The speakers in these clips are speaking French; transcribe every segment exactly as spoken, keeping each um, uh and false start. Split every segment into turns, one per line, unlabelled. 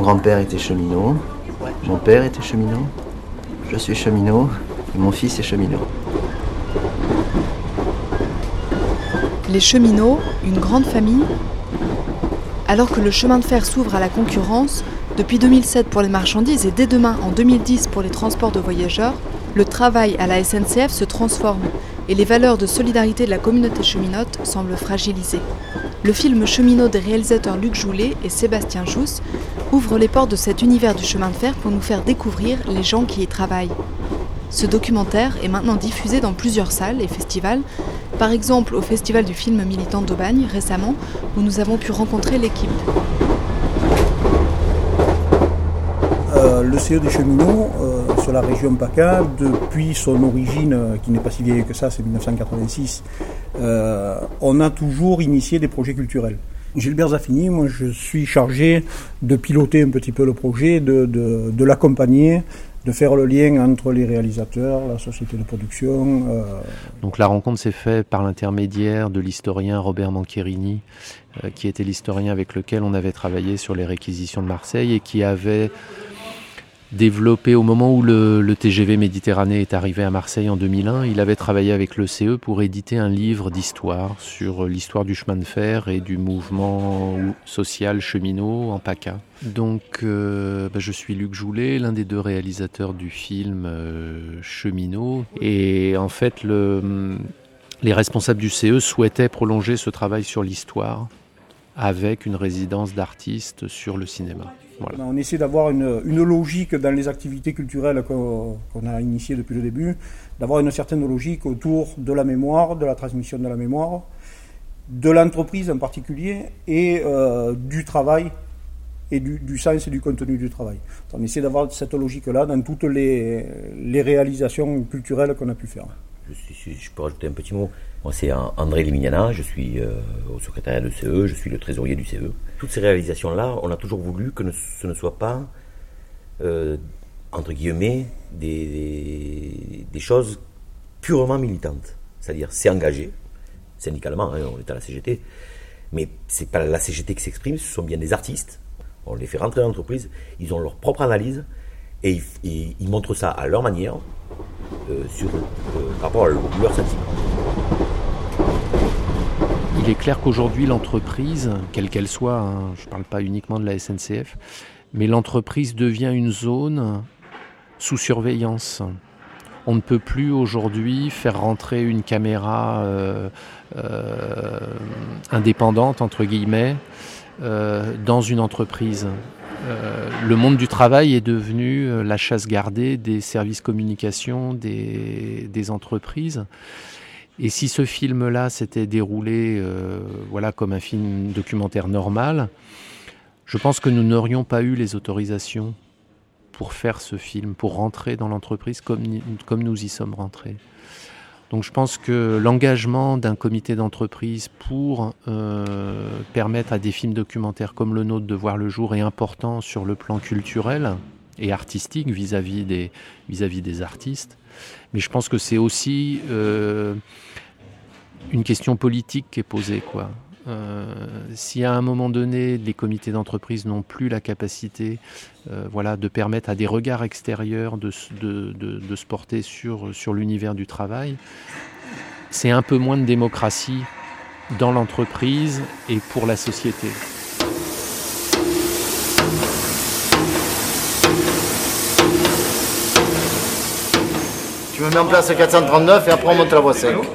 grand-père était cheminot, mon père était cheminot, je suis cheminot et mon fils est cheminot.
Les cheminots, une grande famille. Alors que le chemin de fer s'ouvre à la concurrence, depuis deux mille sept pour les marchandises et dès demain en deux mille dix pour les transports de voyageurs, le travail à la S N C F se transforme et les valeurs de solidarité de la communauté cheminote semblent fragilisées. Le film Cheminot des réalisateurs Luc Joulet et Sébastien Jousse ouvre les portes de cet univers du chemin de fer pour nous faire découvrir les gens qui y travaillent. Ce documentaire est maintenant diffusé dans plusieurs salles et festivals, par exemple au Festival du film militant d'Aubagne récemment, où nous avons pu rencontrer l'équipe.
Euh, le C E des cheminots euh, sur la région PACA, depuis son origine, euh, qui n'est pas si vieille que ça, c'est dix-neuf cent quatre-vingt-six, euh, on a toujours initié des projets culturels. Gilbert Zaffini, moi je suis chargé de piloter un petit peu le projet, de, de, de l'accompagner, de faire le lien entre les réalisateurs, la société de production. Euh...
Donc la rencontre s'est faite par l'intermédiaire de l'historien Robert Mancherini, euh, qui était l'historien avec lequel on avait travaillé sur les réquisitions de Marseille et qui avait développé au moment où le, le T G V Méditerranée est arrivé à Marseille en deux mille un, il avait travaillé avec le C E pour éditer un livre d'histoire sur l'histoire du chemin de fer et du mouvement social cheminot en PACA. Donc euh, bah, je suis Luc Joulet, l'un des deux réalisateurs du film euh, Cheminot, et en fait le, les responsables du C E souhaitaient prolonger ce travail sur l'histoire avec une résidence d'artistes sur le cinéma. Voilà.
On essaie d'avoir une, une logique dans les activités culturelles qu'on, qu'on a initiées depuis le début, d'avoir une certaine logique autour de la mémoire, de la transmission de la mémoire, de l'entreprise en particulier, et euh, du travail, et du, du sens et du contenu du travail. On essaie d'avoir cette logique-là dans toutes les, les réalisations culturelles qu'on a pu faire.
Je, suis, je peux rajouter un petit mot. Moi, c'est André Limignana, je suis euh, au secrétariat de C E, je suis le trésorier du C E. Toutes ces réalisations-là, on a toujours voulu que ne, ce ne soit pas, euh, entre guillemets, des, des, des choses purement militantes. C'est-à-dire, c'est engagé, syndicalement, hein, on est à la C G T, mais c'est pas la C G T qui s'exprime, ce sont bien des artistes. On les fait rentrer dans l'entreprise, ils ont leur propre analyse, et ils, ils, ils montrent ça à leur manière, euh, sur, euh, par rapport à leur sentiment.
Il est clair qu'aujourd'hui, l'entreprise, quelle qu'elle soit, hein, je ne parle pas uniquement de la S N C F, mais l'entreprise devient une zone sous surveillance. On ne peut plus aujourd'hui faire rentrer une caméra euh, euh, indépendante, entre guillemets, euh, dans une entreprise. Euh, le monde du travail est devenu euh, la chasse gardée des services communication des, des entreprises. Et si ce film-là s'était déroulé euh, voilà, comme un film documentaire normal, je pense que nous n'aurions pas eu les autorisations pour faire ce film, pour rentrer dans l'entreprise comme, comme nous y sommes rentrés. Donc je pense que l'engagement d'un comité d'entreprise pour euh, permettre à des films documentaires comme le nôtre de voir le jour est important sur le plan culturel et artistique vis-à-vis des, vis-à-vis des artistes. Mais je pense que c'est aussi euh, une question politique qui est posée, quoi. Euh, si à un moment donné, les comités d'entreprise n'ont plus la capacité euh, voilà, de permettre à des regards extérieurs de, de, de, de se porter sur, sur l'univers du travail, c'est un peu moins de démocratie dans l'entreprise et pour la société.
Tu me mets en place quatre cent trente-neuf et après on monte la voie cinq.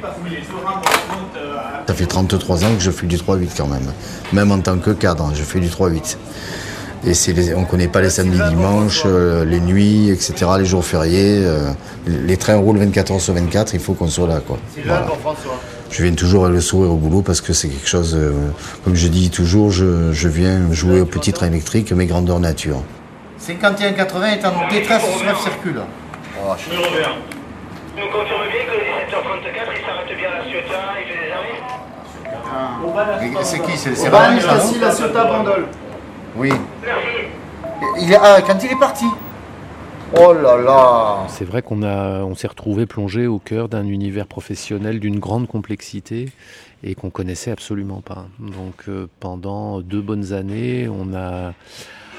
Ça fait trente-trois ans que je fais du trois huit quand même. Même en tant que cadre, je fais du trois huit. Et c'est les, on ne connaît pas les samedis, dimanches, euh, les nuits, et cetera, les jours fériés. Euh, les trains roulent vingt-quatre heures sur vingt-quatre, il faut qu'on soit là, quoi. Voilà. Je viens toujours avec le sourire au boulot parce que c'est quelque chose, euh, comme je dis toujours, je, je viens jouer au petit train électrique, mais grandeur nature.
cinquante et un quatre-vingts est en détresse sur F circule.
Oh, je... Numéro un. Nous confirme bien que le dix-sept heures trente-quatre, il s'arrête bien à la Ciotat, il fait des arrêts.
Ah. C'est qui? C'est
Van
Nistassi, la Ciotat, Bandol. Oui.
Merci.
Il est, ah, quand il est parti. Oh là là.
C'est vrai qu'on a, on s'est retrouvé plongé au cœur d'un univers professionnel d'une grande complexité et qu'on connaissait absolument pas. Donc euh, pendant deux bonnes années, on a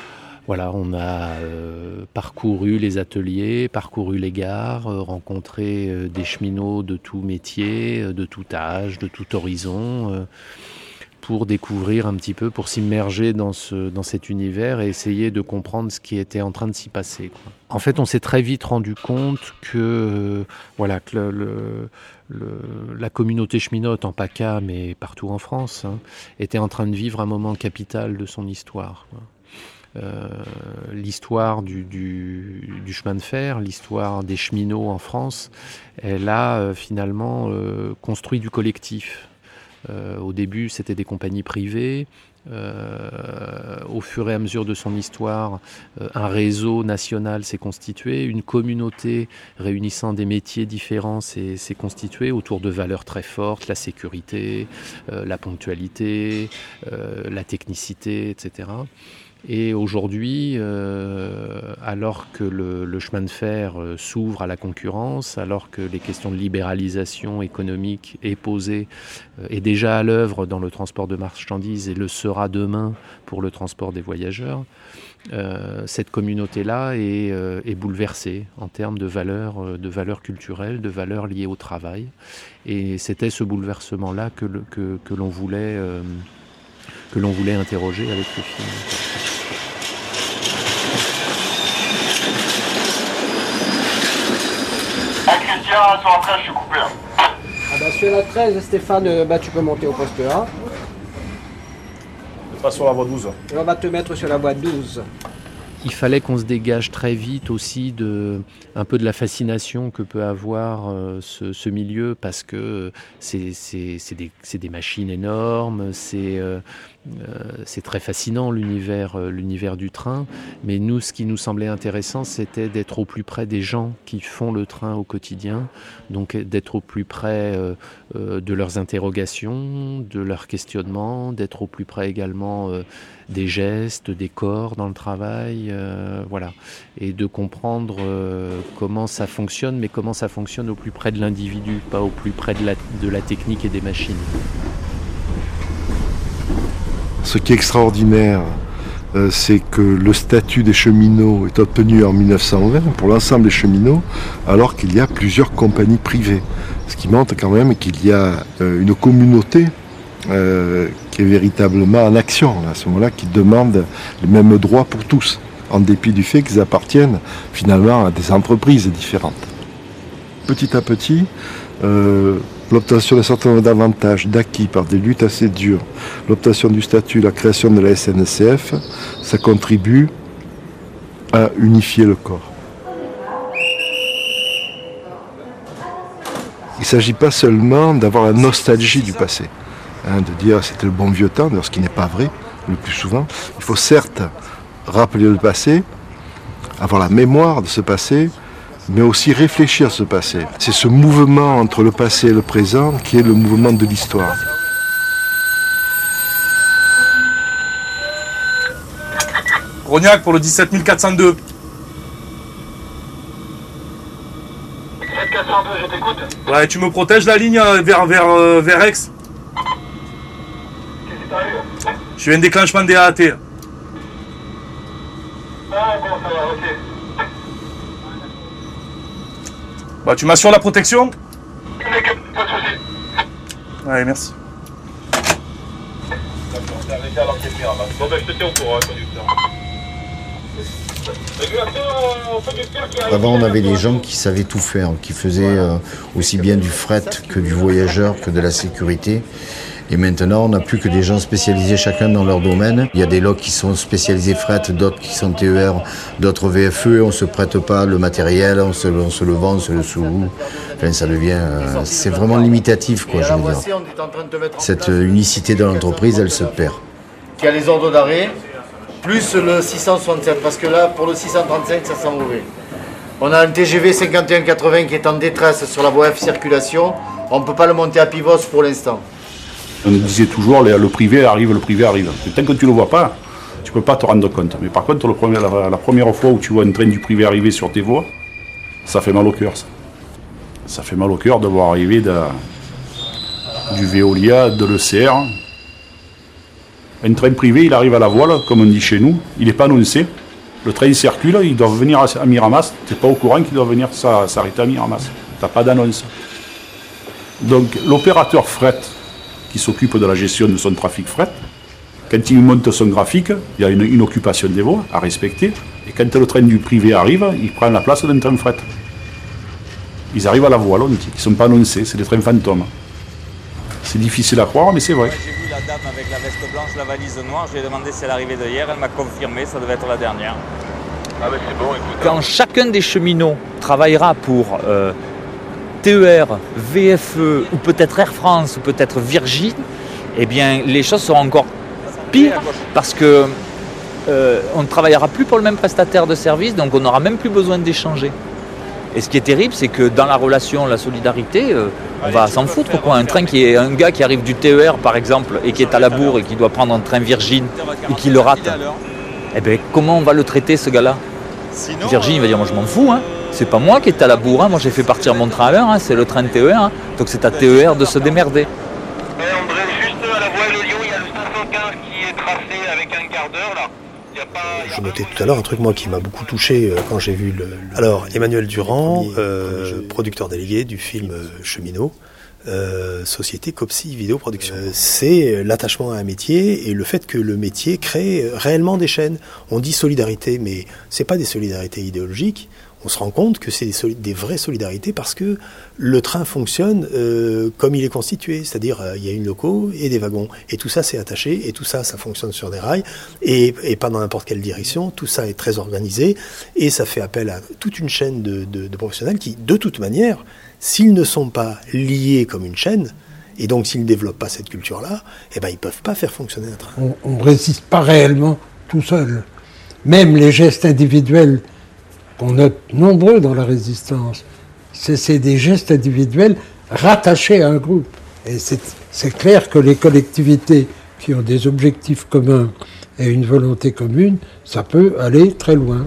Voilà, on a euh, parcouru les ateliers, parcouru les gares, euh, rencontré euh, des cheminots de tout métier, euh, de tout âge, de tout horizon, euh, pour découvrir un petit peu, pour s'immerger dans, ce, dans cet univers et essayer de comprendre ce qui était en train de s'y passer, quoi. En fait, on s'est très vite rendu compte que, euh, voilà, que le, le, le, la communauté cheminote en PACA, mais partout en France, hein, était en train de vivre un moment capital de son histoire, quoi. Euh, l'histoire du, du, du chemin de fer, l'histoire des cheminots en France, elle a euh, finalement euh, construit du collectif. Euh, au début, c'était des compagnies privées. Euh, au fur et à mesure de son histoire, euh, un réseau national s'est constitué, une communauté réunissant des métiers différents s'est, s'est constituée autour de valeurs très fortes, la sécurité, euh, la ponctualité, euh, la technicité, et cetera. Et aujourd'hui, euh, alors que le, le chemin de fer euh, s'ouvre à la concurrence, alors que les questions de libéralisation économique est posée, euh, est déjà à l'œuvre dans le transport de marchandises et le sera demain pour le transport des voyageurs, euh, cette communauté-là est, euh, est bouleversée en termes de valeurs, euh, de valeurs culturelles, de valeurs liées au travail. Et c'était ce bouleversement-là que, le, que, que l'on voulait, euh, que l'on voulait interroger avec le film.
Sur la treize, je suis coupé.
Ah bah sur la treize, Stéphane, bah tu peux monter au poste un.
Pas sur la voie douze.
Et on va te mettre sur la voie douze.
Il fallait qu'on se dégage très vite aussi de un peu de la fascination que peut avoir euh, ce, ce milieu, parce que c'est, c'est, c'est, des, c'est des machines énormes, c'est, euh, euh, c'est très fascinant l'univers, euh, l'univers du train. Mais nous, ce qui nous semblait intéressant, c'était d'être au plus près des gens qui font le train au quotidien, donc d'être au plus près euh, euh, de leurs interrogations, de leurs questionnements, d'être au plus près également euh, des gestes, des corps dans le travail, euh, voilà, et de comprendre euh, comment ça fonctionne, mais comment ça fonctionne au plus près de l'individu, pas au plus près de la, de la technique et des machines.
Ce qui est extraordinaire, euh, c'est que le statut des cheminots est obtenu en mille neuf cent vingt pour l'ensemble des cheminots, alors qu'il y a plusieurs compagnies privées. Ce qui montre quand même qu'il y a euh, une communauté Euh, qui est véritablement en action à ce moment-là, qui demande les mêmes droits pour tous, en dépit du fait qu'ils appartiennent finalement à des entreprises différentes. Petit à petit, euh, l'obtention d'un certain nombre d'avantages, d'acquis par des luttes assez dures, l'obtention du statut, la création de la S N C F, ça contribue à unifier le corps. Il ne s'agit pas seulement d'avoir la nostalgie du passé, hein, de dire c'était le bon vieux temps, ce qui n'est pas vrai le plus souvent. Il faut certes rappeler le passé, avoir la mémoire de ce passé, mais aussi réfléchir à ce passé. C'est ce mouvement entre le passé et le présent qui est le mouvement de l'histoire.
Rognac pour le dix-sept mille quatre cent deux.
dix-sept quatre cent deux, je t'écoute.
Ouais, tu me protèges la ligne vers, vers, euh, vers Aix.
Qu'est-ce qui t'arrive?
Je fais un déclenchement des A A T.
Ah bon, ça va, ok.
Bah, tu m'assures la protection?
Mec, pas de soucis.
Ouais, merci.
D'accord, t'es arrêté alors que t'es bien. Bon, ben, je te tiens au courant, conducteur.
Avant, on avait des gens qui savaient tout faire, qui faisaient euh, aussi bien du fret que du voyageur, que de la sécurité. Et maintenant, on n'a plus que des gens spécialisés chacun dans leur domaine. Il y a des locs qui sont spécialisés fret, d'autres qui sont T E R, d'autres V F E. On ne se prête pas le matériel, on se, on se le vend, on se le sous. Enfin, ça devient, euh, c'est vraiment limitatif, quoi, je veux dire. Cette unicité de l'entreprise, elle se perd.
Qui a les ordres d'arrêt, plus le six cent soixante-sept, parce que là, pour le six cent trente-cinq, ça sent mauvais. On a un T G V cinquante et un quatre-vingts qui est en détresse sur la voie F circulation. On ne peut pas le monter à Pivos pour l'instant.
On disait toujours, le privé arrive, le privé arrive. Et tant que tu ne le vois pas, tu ne peux pas te rendre compte. Mais par contre, le premier, la, la première fois où tu vois un train du privé arriver sur tes voies, ça fait mal au cœur. Ça, ça fait mal au cœur de voir arriver de, du Veolia, de l'E C R. Un train privé, il arrive à la voile, comme on dit chez nous. Il n'est pas annoncé. Le train circule, ils doivent venir à Miramas. Tu n'es pas au courant qu'ils doivent venir s'arrêter à Miramas. Tu n'as pas d'annonce. Donc l'opérateur fret qui s'occupe de la gestion de son trafic fret, quand il monte son graphique, il y a une, une occupation des voies à respecter. Et quand le train du privé arrive, il prend la place d'un train fret. Ils arrivent à la voie longue, ils ne sont pas annoncés, c'est des trains fantômes. C'est difficile à croire, mais c'est vrai.
J'ai vu la dame avec la veste blanche, la valise noire, je lui ai demandé si elle arrivait de hier, elle m'a confirmé, ça devait être la dernière.
Ah ben c'est bon, écoute.
Quand chacun des cheminots travaillera pour euh, T E R, V F E, ou peut-être Air France, ou peut-être Virgin, eh bien les choses seront encore pires, parce que euh, on ne travaillera plus pour le même prestataire de service, donc on n'aura même plus besoin d'échanger. Et ce qui est terrible, c'est que dans la relation, la solidarité, euh, on va s'en foutre, quoi. Un train qui est un gars qui arrive du T E R, par exemple, et qui est à la bourre et qui doit prendre un train Virgin et qui le rate, eh bien, comment on va le traiter, ce gars-là? Virgin, il va dire, moi je m'en fous, hein. C'est pas moi qui est à la bourre, hein. Moi j'ai fait partir mon train à l'heure, hein. C'est le train de T E R, hein. Donc c'est à T E R de se démerder.
Et André, juste à la voie Lyon, il y a le cinq cent quinze qui est tracé avec un quart d'heure, là.
Je notais tout à l'heure un truc moi qui m'a beaucoup touché euh, quand j'ai vu le, le... Alors Emmanuel Durand, euh, producteur délégué du film euh, Cheminot, euh, société Copsy Vidéo Production. Euh, c'est l'attachement à un métier et le fait que le métier crée réellement des chaînes. On dit solidarité, mais c'est pas des solidarités idéologiques. On se rend compte que c'est des, soli- des vraies solidarités parce que le train fonctionne euh, comme il est constitué, c'est-à-dire euh, il y a une loco et des wagons, et tout ça c'est attaché, et tout ça ça fonctionne sur des rails, et, et pas dans n'importe quelle direction, tout ça est très organisé, et ça fait appel à toute une chaîne de, de, de professionnels qui, de toute manière, s'ils ne sont pas liés comme une chaîne, et donc s'ils ne développent pas cette culture-là, eh ben ils peuvent pas faire fonctionner un train.
On ne résiste pas réellement tout seul. Même les gestes individuels qu'on note nombreux dans la résistance, c'est, c'est des gestes individuels rattachés à un groupe. Et c'est, c'est clair que les collectivités qui ont des objectifs communs et une volonté commune, ça peut aller très loin.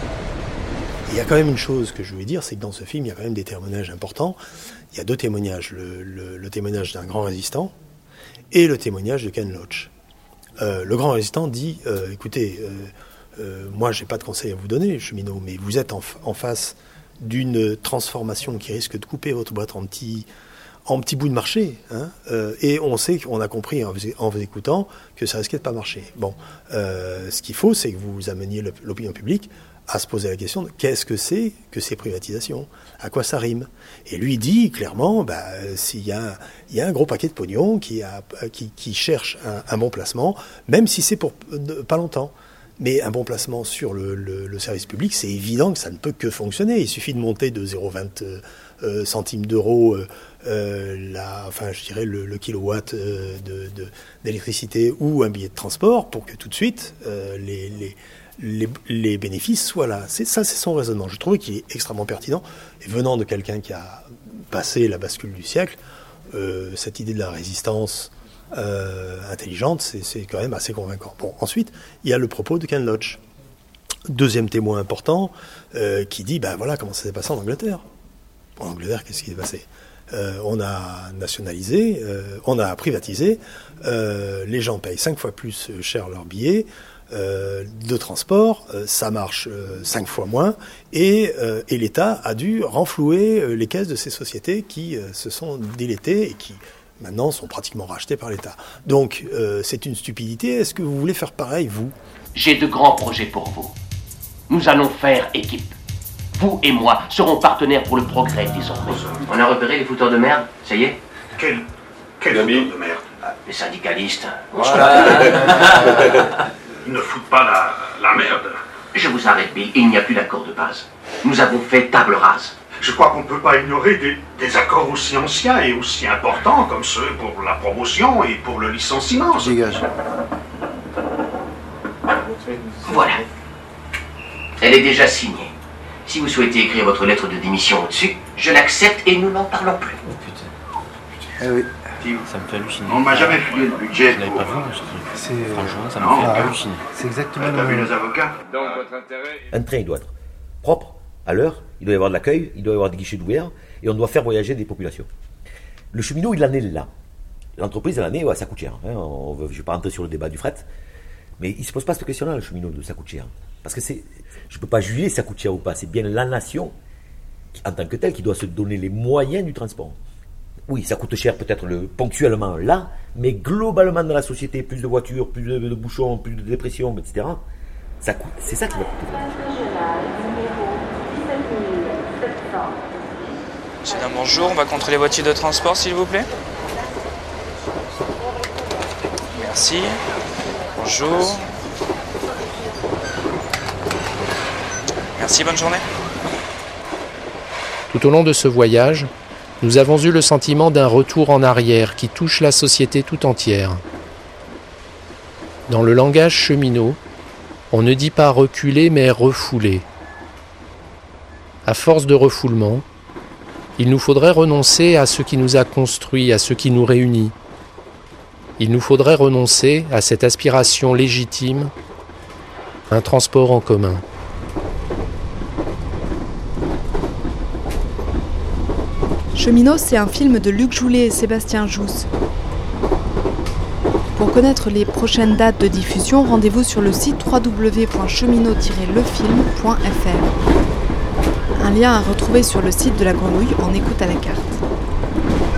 Il y a quand même une chose que je voulais dire, c'est que dans ce film, il y a quand même des témoignages importants. Il y a deux témoignages, le, le, le témoignage d'un grand résistant et le témoignage de Ken Loach. Euh, le grand résistant dit, euh, écoutez, euh, Euh, moi, j'ai pas de conseils à vous donner, cheminot, mais vous êtes en, f- en face d'une transformation qui risque de couper votre boîte en petits, en petits bouts de marché, hein, euh, et on sait qu'on a compris en vous, en vous écoutant que ça risquait de pas marcher. Bon, euh, ce qu'il faut, c'est que vous ameniez le, l'opinion publique à se poser la question de qu'est-ce que c'est que ces privatisations, à quoi ça rime. Et lui dit clairement, bah, s'il y a, il y a un gros paquet de pognon qui, a, qui, qui cherche un, un bon placement, même si c'est pour euh, pas longtemps. Mais un bon placement sur le, le, le service public, c'est évident que ça ne peut que fonctionner. Il suffit de monter de zéro virgule vingt euh, centimes d'euros euh, euh, la, enfin, je dirais le, le kilowatt euh, de, de, d'électricité ou un billet de transport pour que tout de suite euh, les, les, les, les bénéfices soient là. C'est, ça, c'est son raisonnement. Je trouve qu'il est extrêmement pertinent. Et venant de quelqu'un qui a passé la bascule du siècle, euh, cette idée de la résistance Euh, intelligente, c'est, c'est quand même assez convaincant. Bon, ensuite, il y a le propos de Ken Loach, deuxième témoin important, euh, qui dit, ben voilà comment ça s'est passé en Angleterre. En Angleterre, qu'est-ce qui s'est passé euh, On a nationalisé, euh, on a privatisé, euh, les gens payent cinq fois plus cher leurs billets, euh, de transport, euh, ça marche euh, cinq fois moins, et, euh, et l'État a dû renflouer euh, les caisses de ces sociétés qui euh, se sont dilatées et qui maintenant sont pratiquement rachetés par l'État. Donc, euh, c'est une stupidité. Est-ce que vous voulez faire pareil, vous ?
J'ai de grands projets pour vous. Nous allons faire équipe. Vous et moi serons partenaires pour le progrès, désormais. On a repéré les fouteurs de merde, ça y est ?
Quel, quel fouteurs de merde ?
Les syndicalistes.
Voilà. Ils ne foutent pas la, la merde.
Je vous arrête, Bill, il n'y a plus d'accord de base. Nous avons fait table rase.
Je crois qu'on ne peut pas ignorer des, des accords aussi anciens et aussi importants comme ceux pour la promotion et pour le licenciement.
Dégage.
Voilà. Elle est déjà signée. Si vous souhaitez écrire votre lettre de démission au-dessus, je l'accepte et nous n'en parlons plus.
Oh putain. Eh oui.
Ça me fait halluciner.
On m'a jamais filé le budget.
Je l'avais pas vu,
c'est...
Franchement, ça me
non,
fait halluciner.
C'est exactement
le... T'as vu
le...
nos avocats ?
Donc, votre intérêt... Un train, il doit être propre, à l'heure, il doit y avoir de l'accueil, il doit y avoir des guichets d'ouverts, et on doit faire voyager des populations. Le cheminot, il en est là. L'entreprise, elle en est ouais, à sa coûtière. Hein. On veut, je ne vais pas rentrer sur le débat du fret. Mais il ne se pose pas cette question-là, le cheminot, de ça coûte cher. Parce que c'est, je ne peux pas juger si ça coûte cher ou pas. C'est bien la nation, qui, en tant que telle, qui doit se donner les moyens du transport. Oui, ça coûte cher peut-être le, ponctuellement là, mais globalement dans la société, plus de voitures, plus de, de bouchons, plus de dépression, et cetera. Ça coûte, c'est ça qui va coûter.
Madame, bonjour, on va contrôler les voitures de transport s'il vous plaît. Merci. Bonjour. Merci, bonne journée.
Tout au long de ce voyage, nous avons eu le sentiment d'un retour en arrière qui touche la société tout entière. Dans le langage cheminot, on ne dit pas reculer mais refouler. À force de refoulement, il nous faudrait renoncer à ce qui nous a construits, à ce qui nous réunit. Il nous faudrait renoncer à cette aspiration légitime, un transport en commun.
Cheminot, c'est un film de Luc Joulet et Sébastien Jousse. Pour connaître les prochaines dates de diffusion, rendez-vous sur le site w w w point cheminot tiret le film point f r. Un lien à retrouver sur le site de la Grenouille en écoute à la carte.